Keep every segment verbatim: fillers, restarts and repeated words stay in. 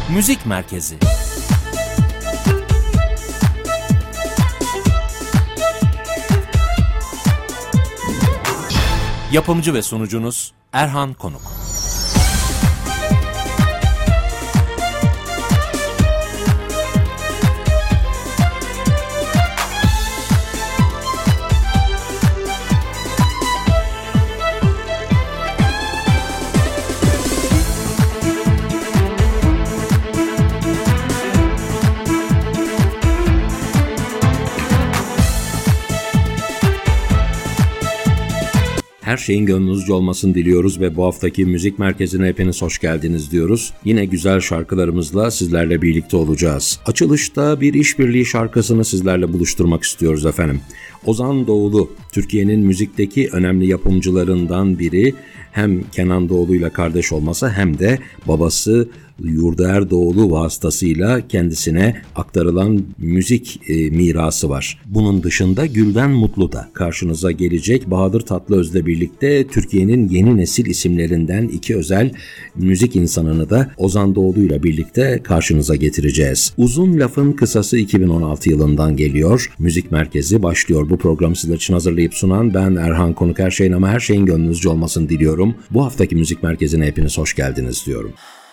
Müzik Merkezi. Yapımcı ve sunucunuz Erhan Konuk. Her şeyin gönlünüzce olmasını diliyoruz ve bu haftaki Müzik Merkezi'ne hepiniz hoş geldiniz diyoruz. Yine güzel şarkılarımızla sizlerle birlikte olacağız. Açılışta bir işbirliği şarkısını sizlerle buluşturmak istiyoruz efendim. Ozan Doğulu, Türkiye'nin müzikteki önemli yapımcılarından biri. Hem Kenan Doğulu'yla kardeş olması hem de babası Yurdaer Doğulu vasıtasıyla kendisine aktarılan müzik e, mirası var. Bunun dışında Gülden Mutlu da karşınıza gelecek. Bahadır Tatlıöz'le birlikte Türkiye'nin yeni nesil isimlerinden iki özel müzik insanını da Ozan Doğulu'yla birlikte karşınıza getireceğiz. Uzun Lafın Kısası iki bin on altı yılından geliyor. Müzik Merkezi başlıyor. Bu programı sizler için hazırlayıp sunan ben Erhan Konuk. Her şeyin ama her şeyin gönlünüzce olmasını diliyorum. Bu haftaki Müzik Merkezi'ne hepiniz hoş geldiniz diyorum.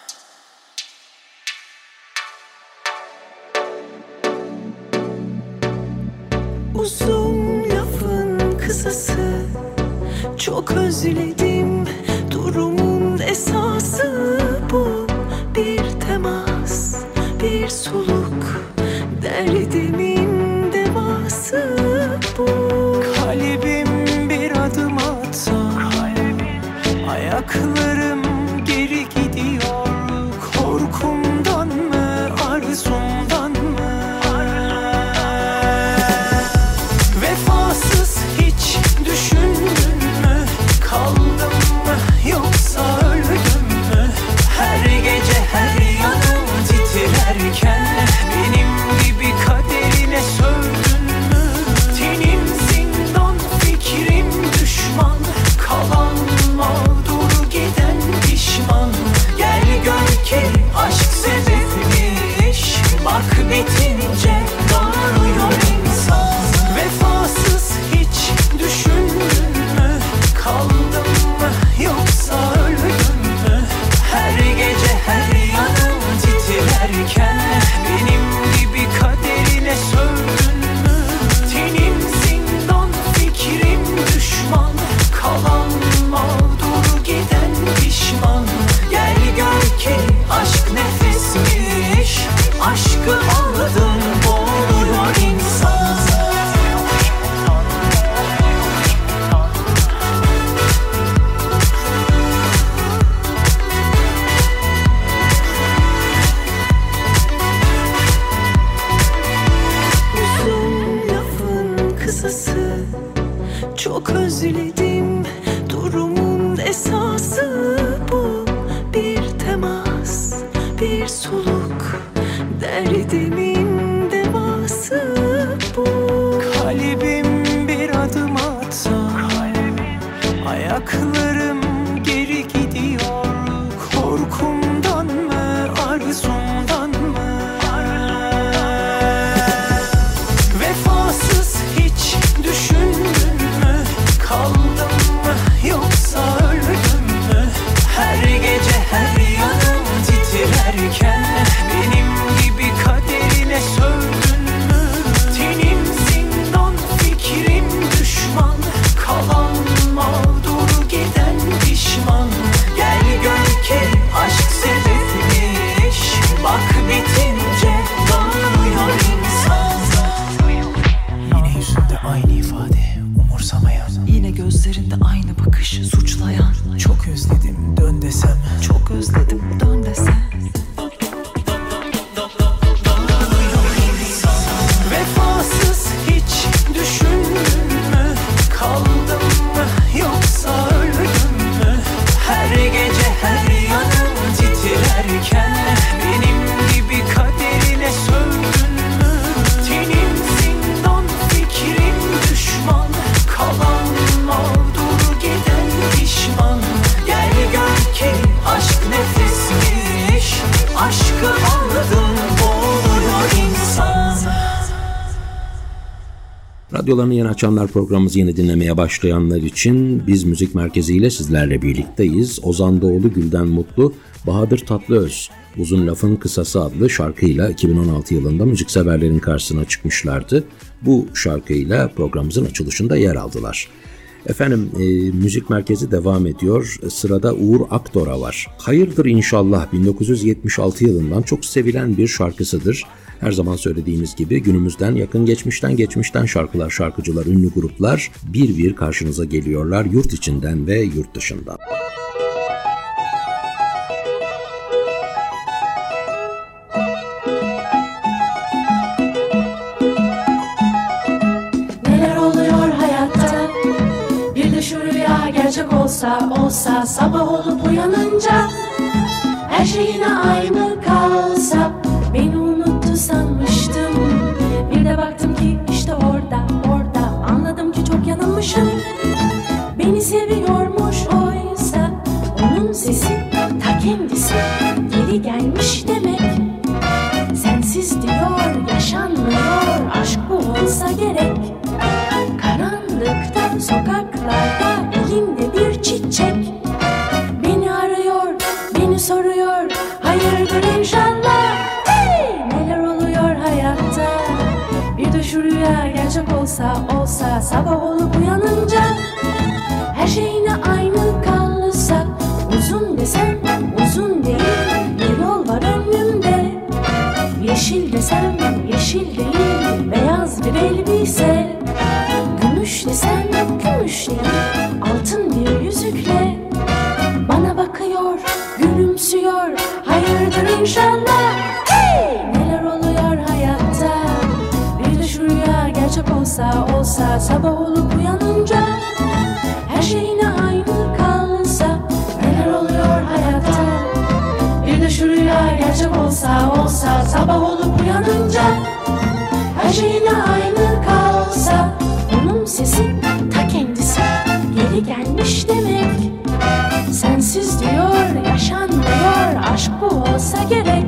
Uzun lafın kısası, çok özledim. Durumun esası bu. Bir temas, bir soluk, derdimin devası bu. Kalbim bir adım atsa, ayaklarım geri gidiyor. Korkumdan mı, arzumdan mı? Vefasız hiç düşündün mü? Kaldım mı yoksa öldüm mü? Her gece her yanım titrerken benim gibi kaderine sövdün mü? Tenim zindan, fikrim düşman, kalan mağdur giden pişman. Gel gör ki aşk sebepmiş, bak bitince doğruyor insan. Vefasız hiç düşündün mü? Kaldım mı yoksa öldüm mü? Her gece her yanım titrerken benim gibi kaderine sövdün mü? Tenim zindan, fikrim düşman, kalan mağdur giden pişman. Gel gör ki aşk nefesmiş, aşkı aldım boğuluyor insan. Uzun lafın kısası, çok özledim. Durumun esası bu. Bir temas, bir soluk, derdimin devası bu. Kalbim bir adım atsa, ayaklarım geri gidiyor. Korkumdan mı, arzumdan mı? Vefasız hiç düşündün mü? Kaldım mı yoksa öldüm mü? Her gece her yanım titrerken benim gibi kaderine sövdün mü? Radyolarını yeni açanlar, programımızı yeni dinlemeye başlayanlar için biz Müzik Merkezi ile sizlerle birlikteyiz. Ozan Doğulu, Gülden Mutlu, Bahadır Tatlıöz, Uzun Lafın Kısası adlı şarkıyla iki bin on altı yılında müzikseverlerin karşısına çıkmışlardı. Bu şarkıyla programımızın açılışında yer aldılar. Efendim e, Müzik Merkezi devam ediyor. Sırada Uğur Akdora var. Hayırdır İnşallah bin dokuz yüz yetmiş altı yılından çok sevilen bir şarkısıdır. Her zaman söylediğimiz gibi günümüzden, yakın geçmişten, geçmişten şarkılar, şarkıcılar, ünlü gruplar bir bir karşınıza geliyorlar yurt içinden ve yurt dışından. Gerçek olsa olsa sabah olup uyanınca her şey yine aynı kalsa, beni unuttu sanmıştım. Bir de baktım ki işte orada orada, anladım ki çok yanılmışım. Beni seviyormuş oysa onun sesi ta kendisi geri gelmiş demek. Sensiz diyor yaşanmıyor, aşk bu olsa gerek. Karanlıkta sokaklarda elinde bir çiçek beni arıyor, beni soruyor, hayırdır inşallah. Hey! Neler oluyor hayatta? Bir de şu rüya gerçek olsa olsa, sabah olup uyanınca her şey yine aynı kalsa, uzun desem uzun değil, bir yol var önümde. Yeşil desem yeşil değil, beyaz bir elbise. Gümüş desem gümüş değil, altın bir yüzükle bana bakıyor, gülümsüyor, hayırdır inşallah. Hey! Neler oluyor hayatta? Bir de şu rüya gerçek olsa olsa, sabah olup uyanınca her şey yine aynı kalsa. Neler oluyor hayatta? Bir de şu rüya gerçek olsa olsa, sabah olup uyanınca her şey yine aynı kalsa, onun sesi ta kendisi geri gelmiş demek. Sensiz diyor yaşanmıyor, aşk bu olsa gerek.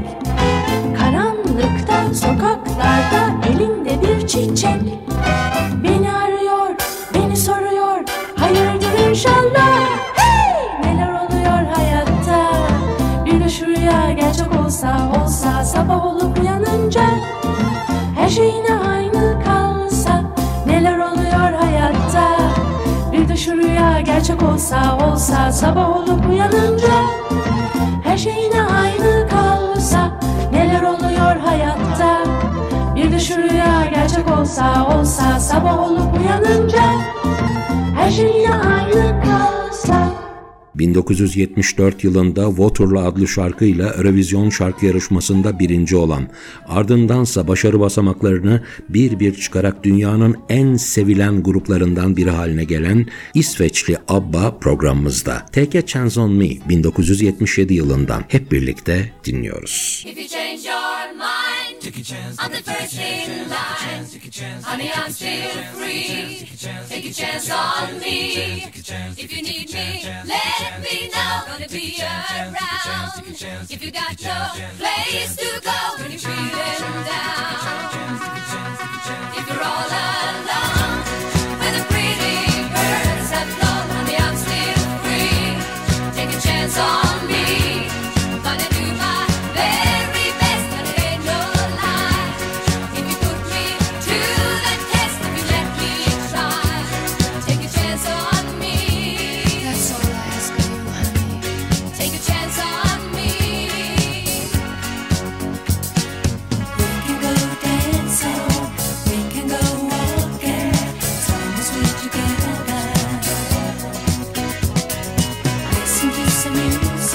Karanlıkta sokaklarda elinde bir çiçek beni arıyor, beni soruyor, hayırdır inşallah. Hey! Neler oluyor hayatta? Bir de şu rüya gerçek olsa olsa, sabah olup uyanınca her şey yine aynı kalsa. Neler oluyor hayatta? Bir de şu rüya gerçek olsa olsa, sabah olup uyanınca her şey yine aynı kalsa. Neler oluyor hayatta? Bir de şu rüya gerçek olsa olsa, sabah olup uyanınca her şey yine aynı kalsa. bin dokuz yüz yetmiş dört yılında Waterloo adlı şarkıyla Eurovision şarkı yarışmasında birinci olan, ardındansa başarı basamaklarını bir bir çıkarak dünyanın en sevilen gruplarından biri haline gelen İsveçli ABBA programımızda. Take a Chance on Me bin dokuz yüz yetmiş yedi yılından hep birlikte dinliyoruz. If you change your mind, take a chance, I'm the first in line. Honey, I'm still free. Take a chance on me. If you need me, let me know. Gonna be around. If you got no place to go when you're feeling down. If you're all alone, when the pretty birds have flown, honey, I'm still free. Take a chance on me. Gonna do my very best, and it ain't no lie. If you put me to the test, if you let me try, take a chance on me. That's all I ask of you, honey. Take a chance on me. We can go dancing, we can go walking, as long as we're together. Listen to some music.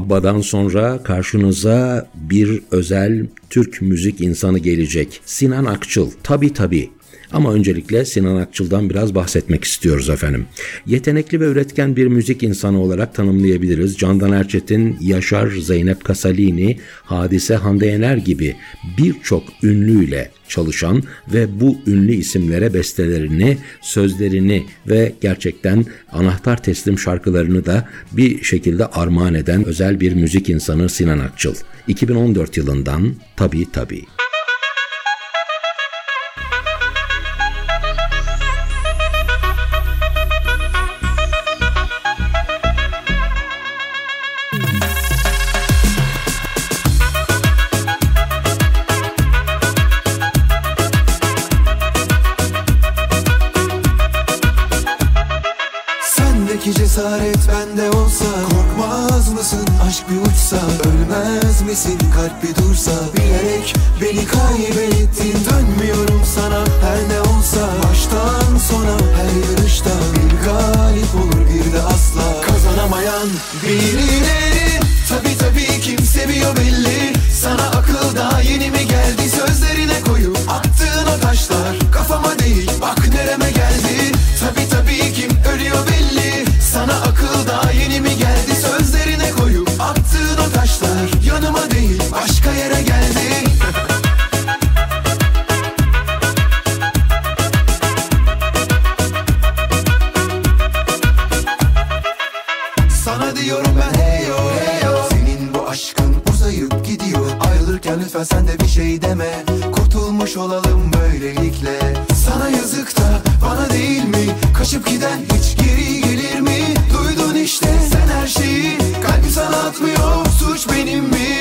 Abba'dan sonra karşınıza bir özel Türk müzik insanı gelecek. Sinan Akçıl. Tabii tabii. Ama öncelikle Sinan Akçıl'dan biraz bahsetmek istiyoruz efendim. Yetenekli ve üretken bir müzik insanı olarak tanımlayabiliriz. Candan Erçetin, Yaşar, Zeynep Kasalini, Hadise, Hande Yener gibi birçok ünlüyle çalışan ve bu ünlü isimlere bestelerini, sözlerini ve gerçekten anahtar teslim şarkılarını da bir şekilde armağan eden özel bir müzik insanı Sinan Akçıl. iki bin on dört yılından Tabii Tabii. Cesaret bende olsa korkmaz mısın? Aşk bir uçsa ölmez misin? Kalp bir dursa bilerek beni kaybettin. Dönmüyorum sana her ne olsa, baştan sona her yarışta bir galip olur bir de asla kazanamayan birileri. Tabii tabii kim seviyor belli. Sana akıl daha yeni mi geldi? Sözlerine koyup attığın o taşlar kafama değil bak nereme geldi. Tabii tabii kim ölüyor belli. Sana akıl daha yeni mi geldi? Sözlerine koyup attığın o taşlar yanıma değil başka yere geldi. Sana diyorum ben hey yo hey yo. Senin bu aşkın uzayıp gidiyor. Ayrılırken lütfen sen de bir şey deme. Kurtulmuş olalım böylelikle. Sana yazık da bana değil mi? Kaçıp giden hiç geri gelir mi? Duydun işte sen her şeyi. Kalbim sana atmıyor, suç benim mi?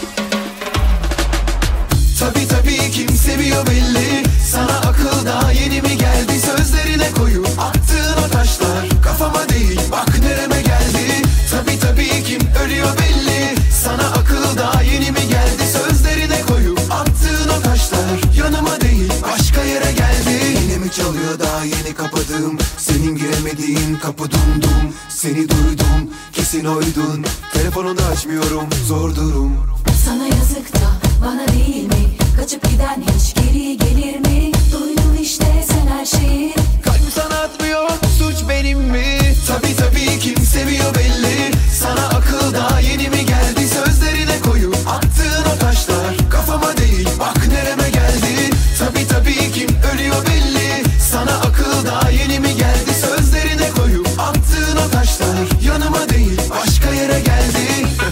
Tabii tabii kim seviyor belli. Sana akıl daha yeni mi geldi? Sözlerine koyup attığın o taşlar kafama değil bak nereme geldi. Tabii tabii kim ölüyor belli. Sana akıl daha yeni mi geldi? Sözlerine koyup attığın o taşlar yanıma değil başka yere geldi. Yine mi çalıyor daha yeni kapadığım senin giremediğin kapı dum dum. Seni duydum kesin oydun. Telefonunu açmıyorum zor durum. Sana yazık da bana değil mi? Kaçıp giden hiç geri gelir mi? Duydun işte sen her şeyi. Kalbim sana atmıyor, suç benim mi? Tabii tabii kim seviyor belli. Sana akıl daha yeni mi geldi? Sözlerine koyup attığın o taşlar kafama değil bak nereme geldi. Tabii tabii kim ölüyor belli. Sana akıl daha yeni mi geldi? Sözlerine koyup attığın o taşlar yanıma değil başka yere geldi.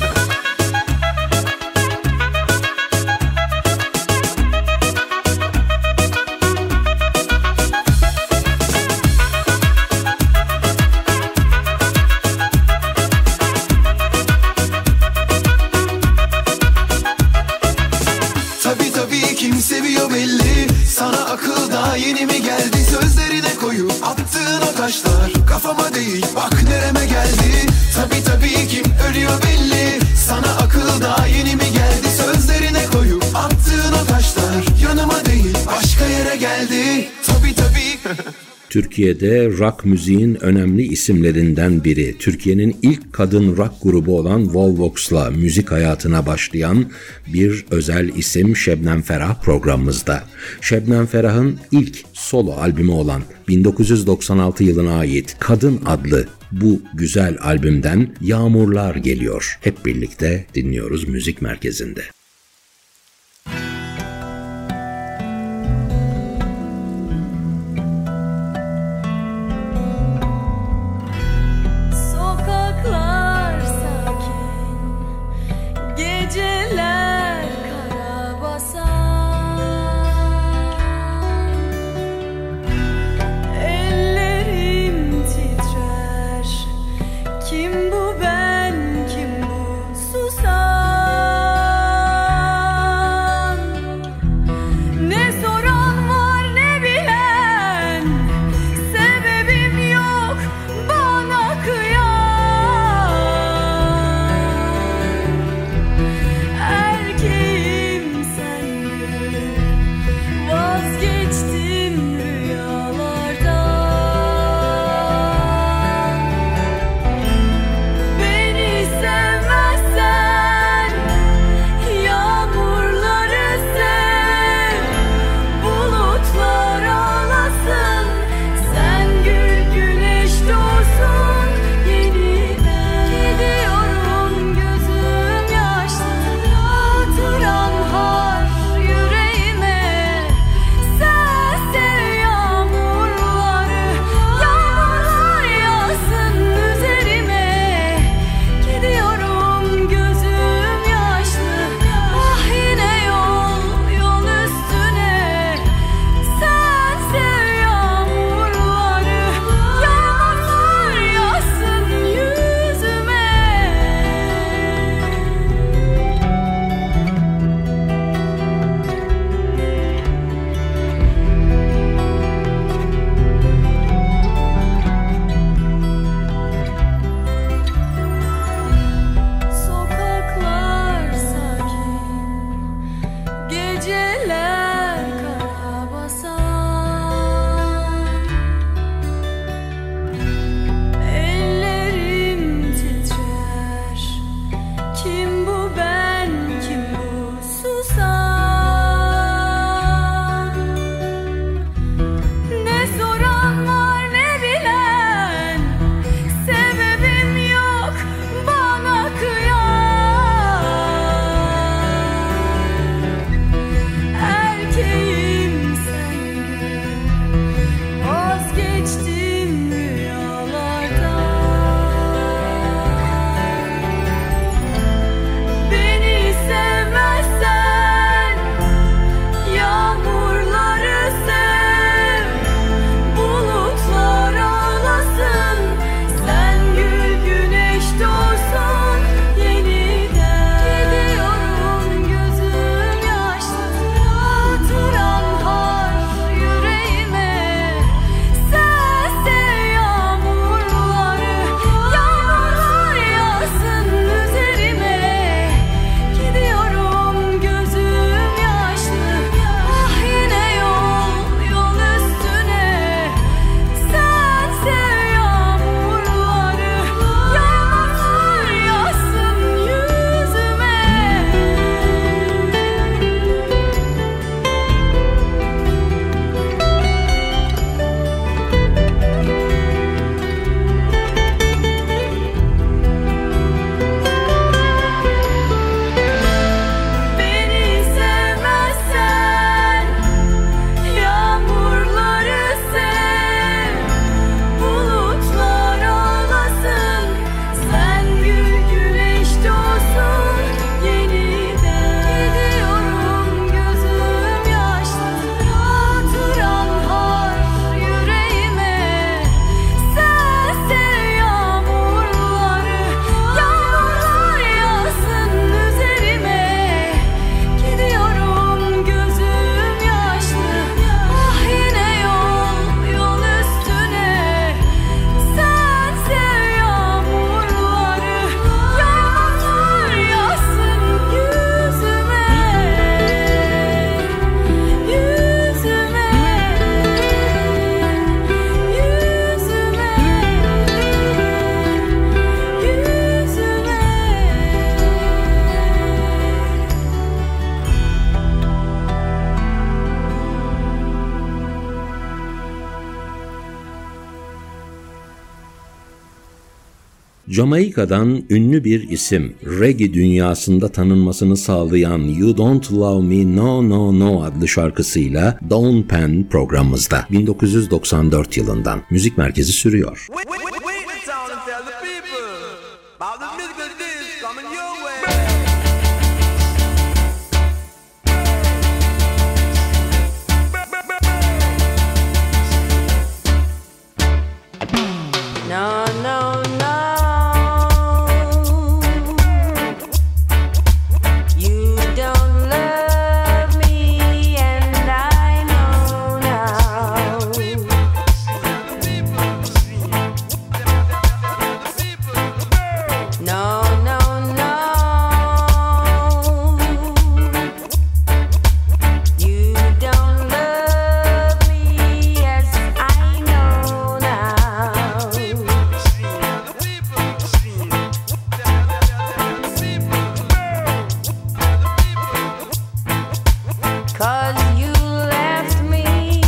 Tabii tabii kim seviyor belli. Sana akıl daha yeni mi geldi? Sözlerine koyup attığın o taşlar kafama değil bak nereme geldi. Tabii tabii kim ölüyor belli. Sana akıl daha yeni mi geldi? Sözlerine koyup attığın o taşlar yanıma değil başka yere geldi. Tabii tabii. Türkiye'de rock müziğin önemli isimlerinden biri. Türkiye'nin ilk kadın rock grubu olan Volvox'la müzik hayatına başlayan bir özel isim Şebnem Ferah programımızda. Şebnem Ferah'ın ilk solo albümü olan bin dokuz yüz doksan altı yılına ait Kadın adlı bu güzel albümden Yağmurlar geliyor. Hep birlikte dinliyoruz Müzik Merkezi'nde. I Jamaika'dan ünlü bir isim, reggae dünyasında tanınmasını sağlayan You Don't Love Me No No No adlı şarkısıyla Dawn Penn programımızda bin dokuz yüz doksan dört yılından. Müzik Merkezi sürüyor. No, no, no. You don't love me, and I know now. No, no, no. You don't love me, yes, I know now. 'Cause you left me,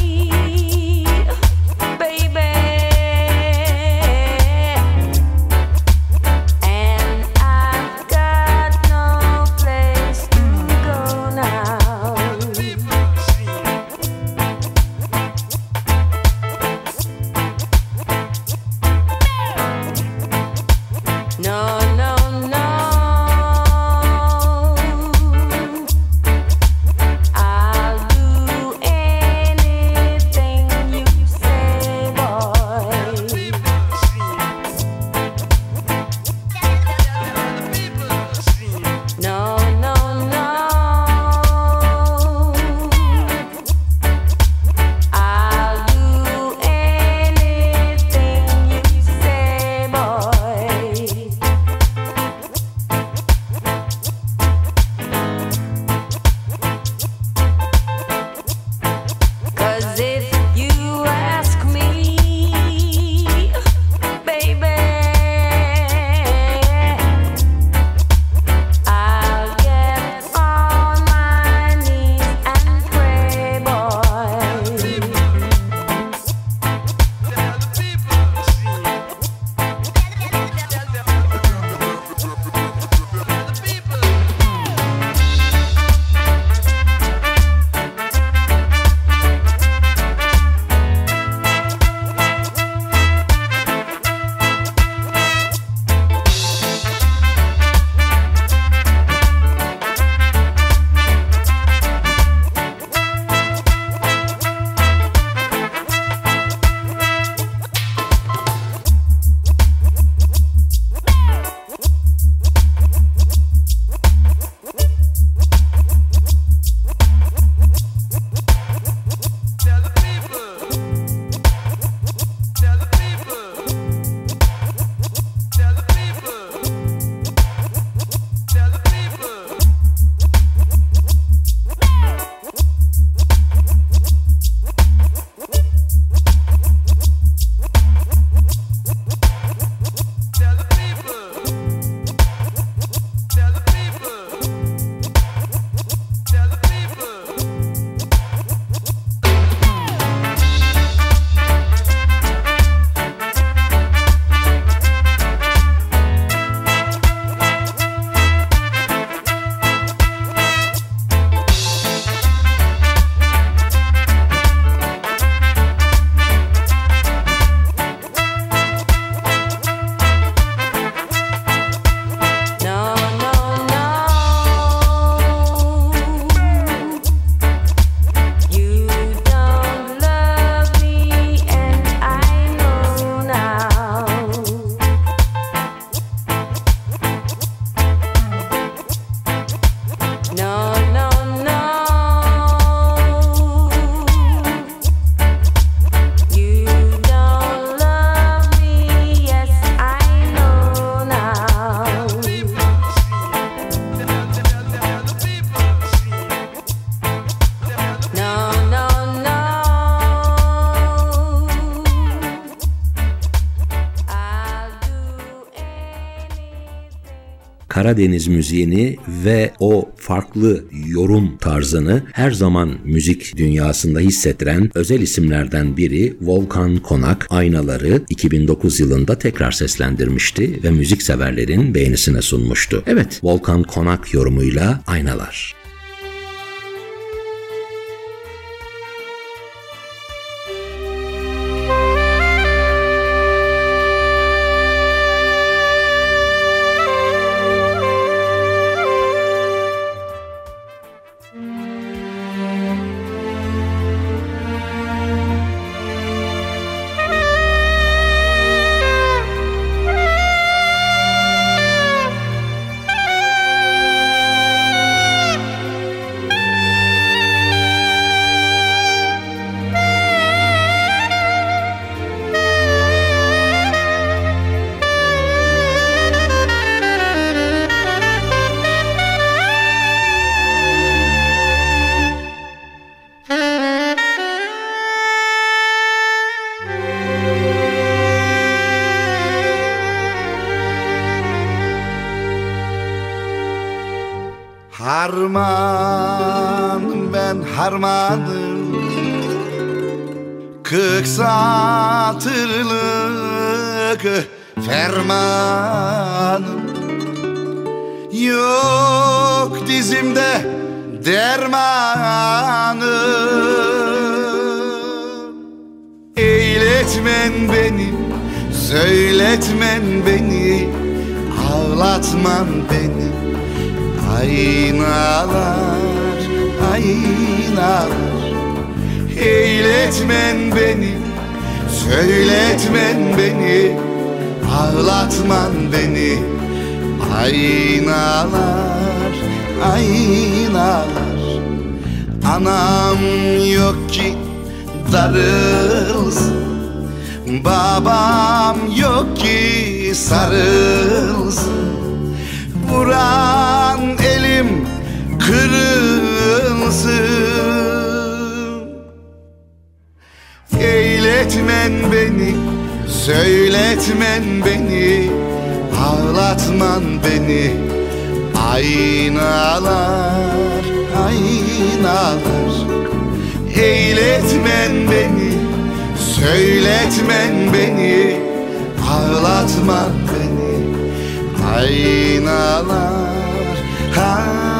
baby, and I've got no place to go now. No, no, no. I'll do anything you say, boy. No, no, no. I'll do anything you say, boy. 'Cause if you ask me, baby, I'll get on my knees and pray, boy. No, no, no. You don't love me, and I know now. No, no, no. You don't love me, yes, I know now. No, no, no. I'll do anything. Karadeniz müziğini ve o farklı yorum tarzını her zaman müzik dünyasında hissettiren özel isimlerden biri Volkan Konak. Aynaları iki bin dokuz yılında tekrar seslendirmişti ve müzikseverlerin beğenisine sunmuştu. Evet, Volkan Konak yorumuyla Aynalar. Harmanım ben harmanım, kırk satırlık fermanım. Yok dizimde dermanım. Eyletmen beni, söyletmen beni, ağlatman beni. Aynalar, aynalar, eyletmen beni, söyletmen beni, ağlatman beni. Aynalar, aynalar. Anam yok ki darılsın, babam yok ki sarılsın. Vuran elim kırılsın. Eyletmen beni, söyletmen beni, ağlatman beni. Aynalar, aynalar, eyletmen beni, söyletmen beni, ağlatman beni. Aynalar, ha.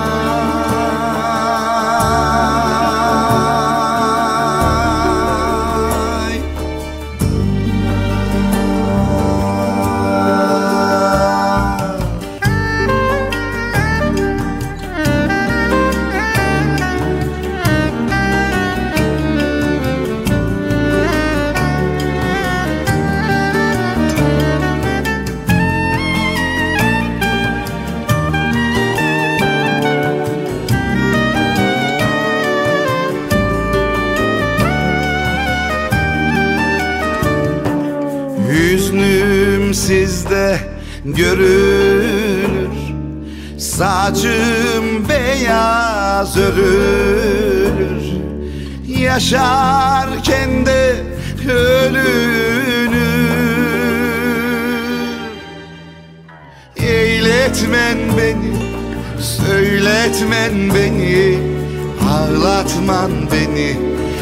Hüznüm sizde görülür, saçım beyaz örülür. Yaşarken de ölünür. Eyletmen beni, söyletmen beni, ağlatman beni.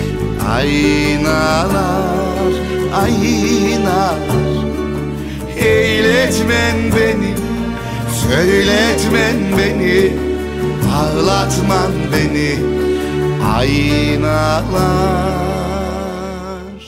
Aynalar, aynalar, eyletmen beni, söyletmen beni, ağlatman beni. Aynalar,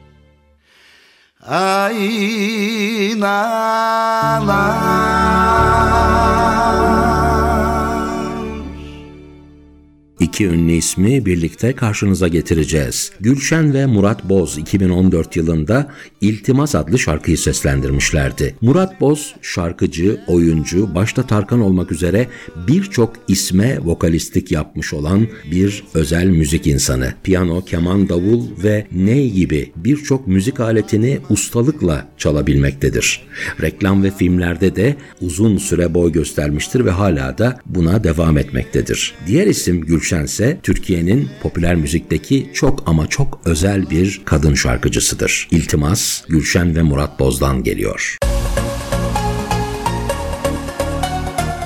aynalar. İki ünlü ismi birlikte karşınıza getireceğiz. Gülşen ve Murat Boz iki bin on dört yılında İltimas adlı şarkıyı seslendirmişlerdi. Murat Boz şarkıcı, oyuncu, başta Tarkan olmak üzere birçok isme vokalistlik yapmış olan bir özel müzik insanı. Piyano, keman, davul ve ney gibi birçok müzik aletini ustalıkla çalabilmektedir. Reklam ve filmlerde de uzun süre boy göstermiştir ve hala da buna devam etmektedir. Diğer isim Gülşen ise Türkiye'nin popüler müzikteki çok ama çok özel bir kadın şarkıcısıdır. İltimas, Gülşen ve Murat Boz'dan geliyor.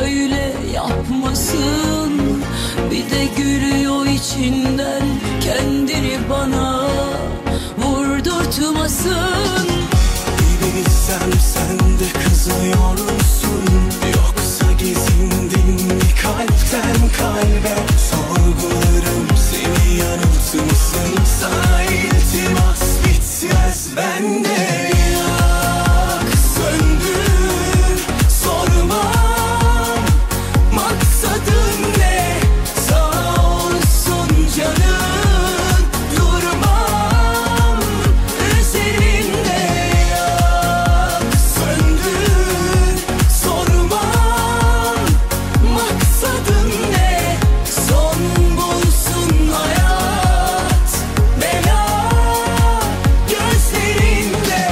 böyle yapmasın. Bir de gülüyor içinden, kendini bana vurdurtmasın. Bir bilsem sen de kızıyor musun? Yoksa gezindin mi kalpten kalbe? Sorgularım seni yanıltmışsın. Sana iltimas bitmez bende. Yak söndür sormam, maksadın ne? Sağ olsun canın, durmam üzerinde. Yak söndür sormam, maksadın ne? Son bulsun hayat, bela gözlerinde.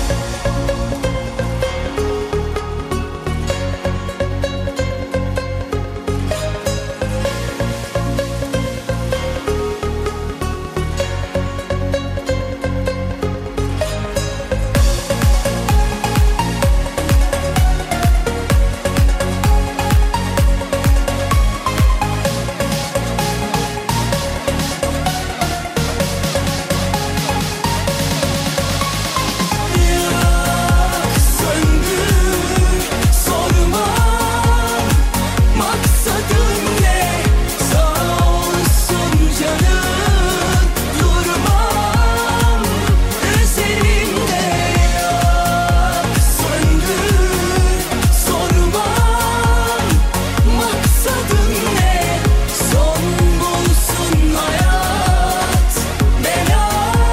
Yak söndür sormam, maksadın ne? Sağ olsun canın, durmam üzerinde. Yak söndür sormam, maksadın ne? Son bulsun hayat, bela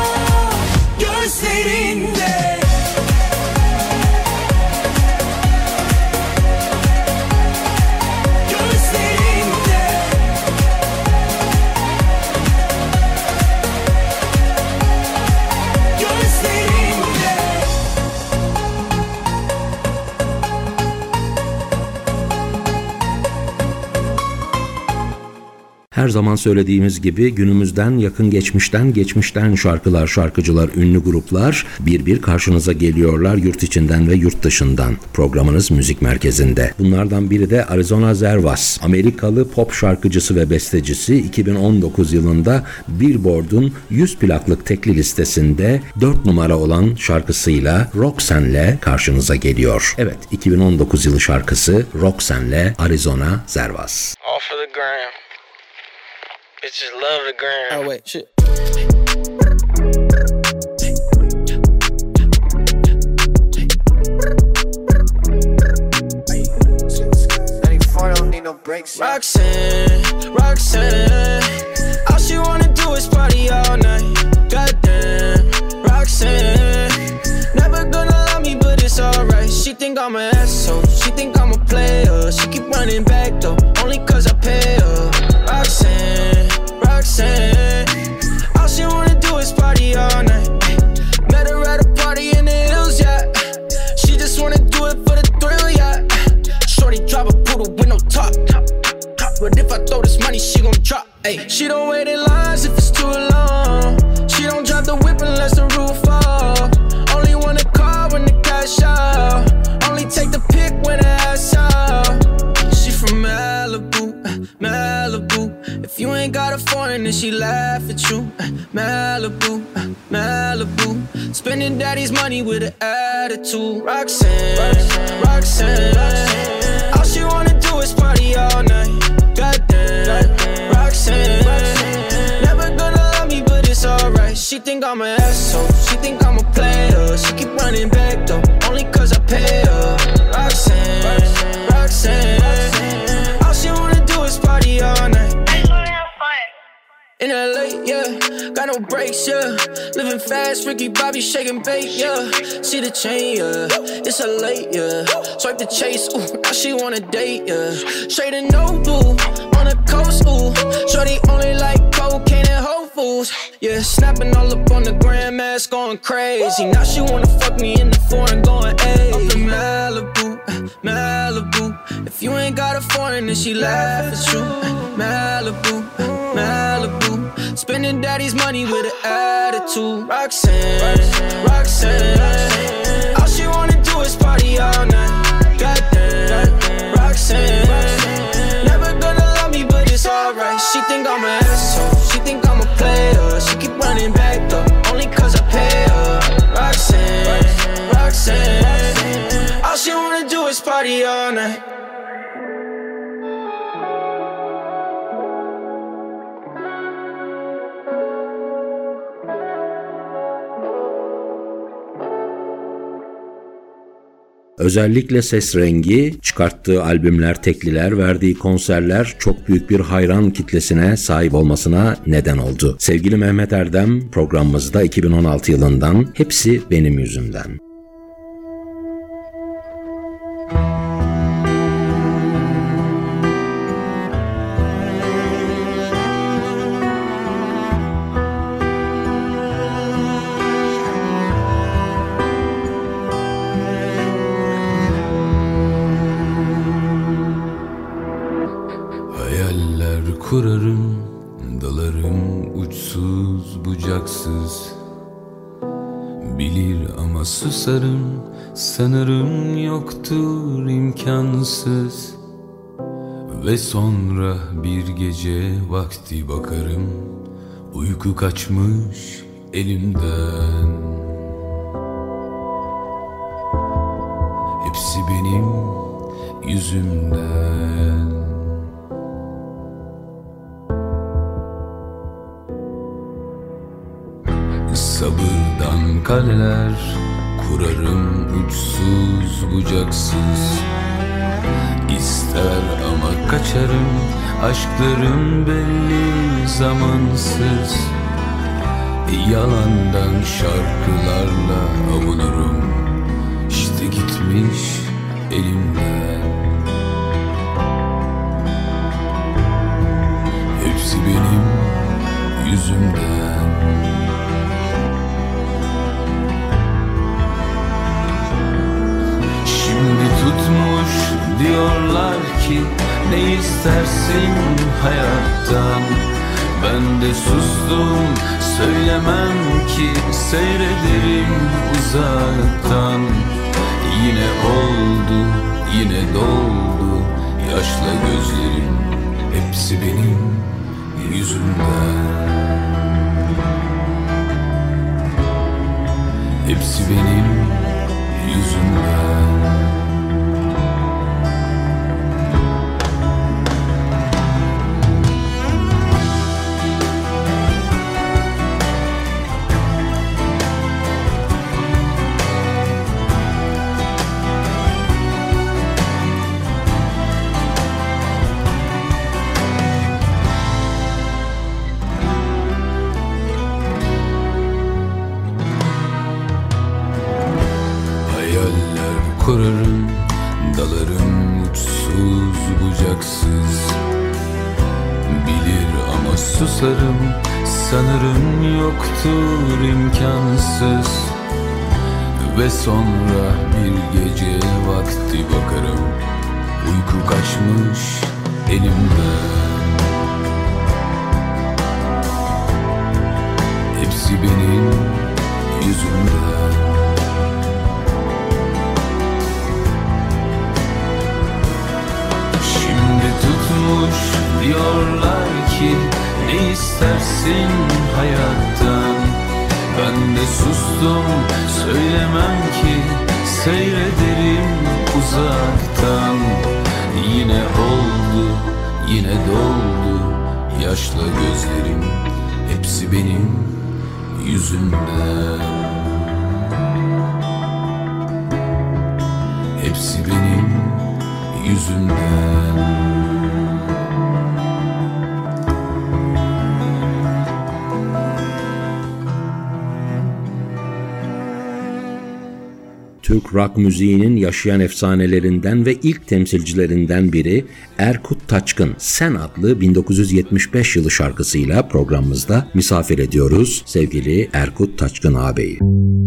gözlerinde. Gözlerinde. Gözlerinde. Her zaman söylediğimiz gibi günümüzden, yakın geçmişten, geçmişten şarkılar, şarkıcılar, ünlü gruplar bir bir karşınıza geliyorlar yurt içinden ve yurt dışından. Programınız Müzik Merkezi'nde. Bunlardan biri de Arizona Zervas. Amerikalı pop şarkıcısı ve bestecisi iki bin on dokuz yılında Billboard'un yüz plaklık tekli listesinde dört numara olan şarkısıyla Roxanne'le karşınıza geliyor. Evet, iki bin on dokuz yılı şarkısı Roxanne'le Arizona Zervas. All for the gram. Bitches love the gram. Oh wait, shit. ninety-four don't need no brakes. Roxanne, Roxanne, all she wanna do is party all night. Goddamn, Roxanne, never gonna love me, but it's alright. She think I'm an asshole, she think I'm a player. She keep running back though, only cause I pay her. Roxanne, Roxanne, all she wanna do is party all night. Met her at a party in the hills, yeah. She just wanna do it for the thrill, yeah. Shorty drop a poodle with no top. But if I throw this money, she gon' drop. Ay. She don't wait in lines if it's too long. She don't drive the whip unless the roof fall. Only want a car when the cash out. Only take the pic when the ass out. She from Malibu, Malibu. If you ain't got a foreign, then she laugh at you. Malibu, Malibu. Spending daddy's money with an attitude. Roxanne, Roxanne, Roxanne. All she wanna do is party all night. Goddamn, Roxanne, Roxanne. Never gonna love me, but it's alright. She think I'm an asshole, she think I'm a player. She keep running back though, only cause I pay her. Roxanne, Roxanne, Roxanne. All she wanna do is party all night. In L A, yeah, got no brakes, yeah. Living fast, Ricky Bobby shaking bait, yeah. See the chain, yeah, it's a late, yeah. Swipe the chase, ooh, now she wanna date, yeah. Straight and no blue, on the coast, ooh. Shorty only like cocaine and Whole Foods, yeah. Snapping all up on the grandmas, going crazy. Now she wanna fuck me in the foreign, going ayy. Up in Malibu, Malibu. If you ain't got a foreign, then she laugh at you. Malibu, Malibu. Spending daddy's money with an attitude. Roxanne, Roxanne, Roxanne. All she wanna do is party all night. Goddamn, Roxanne, She think I'm an asshole, she think I'm a player. She keep running back though, only cause I pay her. Roxanne, Roxanne, all she wanna do is party all night. Özellikle ses rengi, çıkarttığı albümler, tekliler, verdiği konserler çok büyük bir hayran kitlesine sahip olmasına neden oldu. Sevgili Mehmet Erdem programımızda iki bin on altı yılından Hepsi Benim Yüzümden. Kurarım, dalarım uçsuz bucaksız. Bilir ama susarım, sanırım yoktur imkansız. Ve sonra bir gece vakti bakarım, uyku kaçmış elimden. Hepsi benim yüzümden. Sabırdan kaleler kurarım uçsuz bucaksız. İster ama kaçarım, aşklarım belli zamansız. Yalandan şarkılarla avunurum, işte gitmiş elimden. Hepsi benim yüzümden. Şimdi tutmuş diyorlar ki ne istersin hayattan. Ben de sustum, söylemem ki seyrederim uzaktan. Yine oldu, yine doldu yaşla gözlerim. Hepsi benim yüzümden. Hepsi benim yüzümden. Kurarım, dalarım uçsuz bucaksız. Bilir ama susarım, sanırım yoktur imkansız. Ve sonra bir gece vakti bakarım, uyku kaçmış elimden. Hepsi benim yüzümden. Diyorlar ki ne istersin hayattan. Ben de sustum, söylemem ki seyrederim uzaktan. Yine oldu, yine doldu yaşla gözlerim. Hepsi benim yüzümden. Hepsi benim yüzümden. Türk rock müziğinin yaşayan efsanelerinden ve ilk temsilcilerinden biri Erkut Taçkın, Sen adlı bin dokuz yüz yetmiş beş yılı şarkısıyla programımızda misafir ediyoruz sevgili Erkut Taçkın ağabeyi.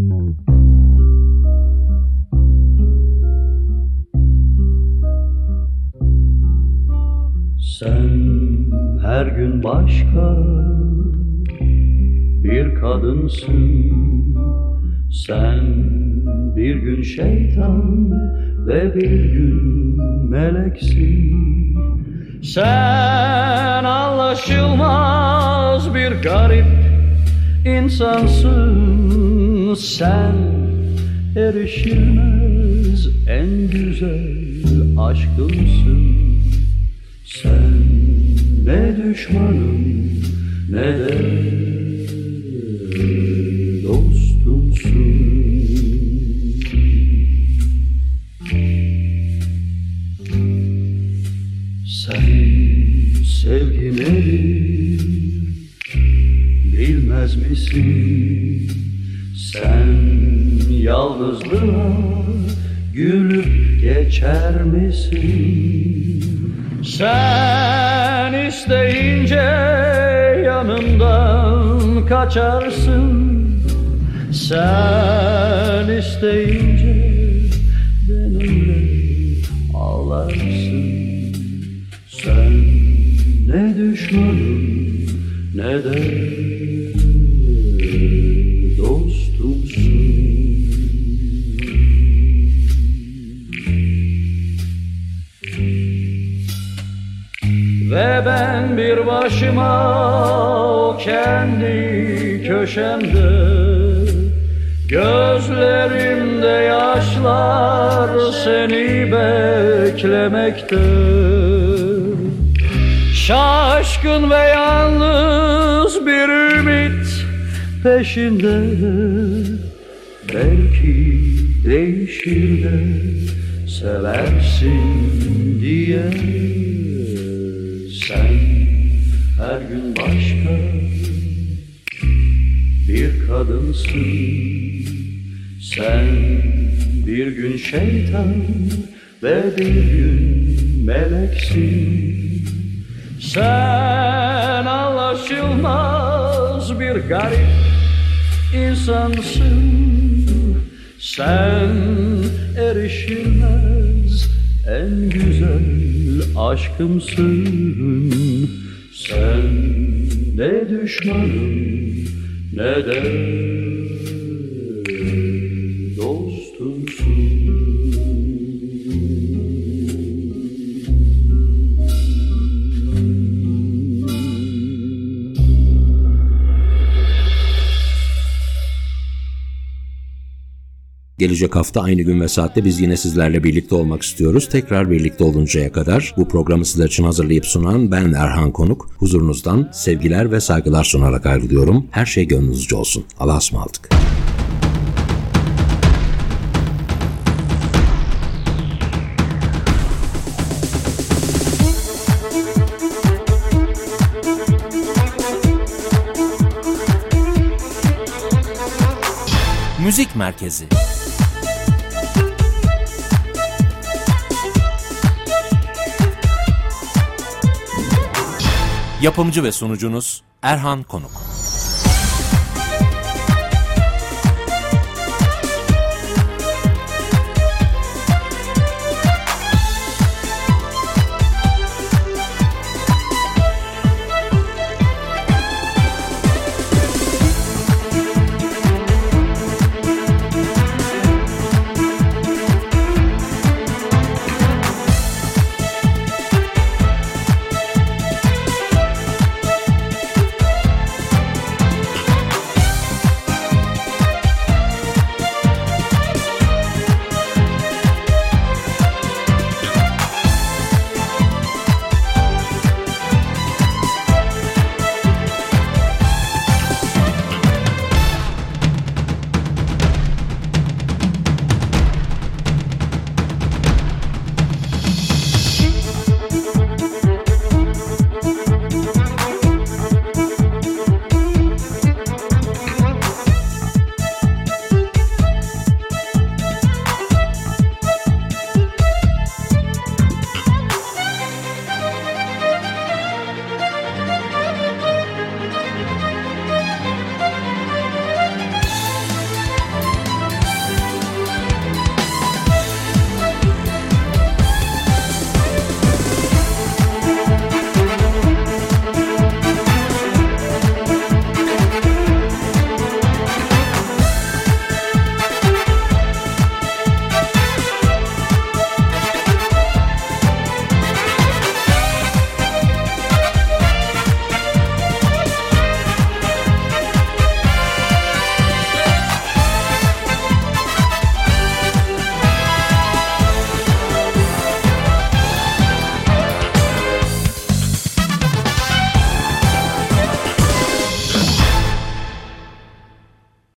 Sen her gün başka bir kadınsın. Sen bir gün şeytan ve bir gün meleksin. Sen Allah anlaşılmaz bir garip insansın sen, erişilmez en güzel aşkımsın sen. Ne düşmanım ne de dostumsun. Sen sevgi nedir bilmez misin? Sen yalnızlığa gülüp geçer misin? Sen isteyince yanımdan kaçarsın. Sen isteyince benimle ağlarsın. Sen ne düşmanım ne de dostumsun. Ve ben bir başıma o kendi köşemde, gözlerimde yaşlar seni beklemekte. Şaşkın ve yalnız bir ümit peşinde, belki değişir de seversin diye. Sen her gün başka bir kadınsın. Sen bir gün şeytan ve bir gün meleksin. Sen anlaşılmaz bir garip insansın. Sen erişilmez en güzel aşkımsın. Sen ne düşmanım ne de dostumsun. Gelecek hafta aynı gün ve saatte biz yine sizlerle birlikte olmak istiyoruz. Tekrar birlikte oluncaya kadar bu programı sizler için hazırlayıp sunan ben Erhan Konuk. Huzurunuzdan sevgiler ve saygılar sunarak ayrılıyorum. Her şey gönlünüzce olsun. Allah'a ısmarladık. Müzik Merkezi. Yapımcı ve sunucunuz Erhan Konuk.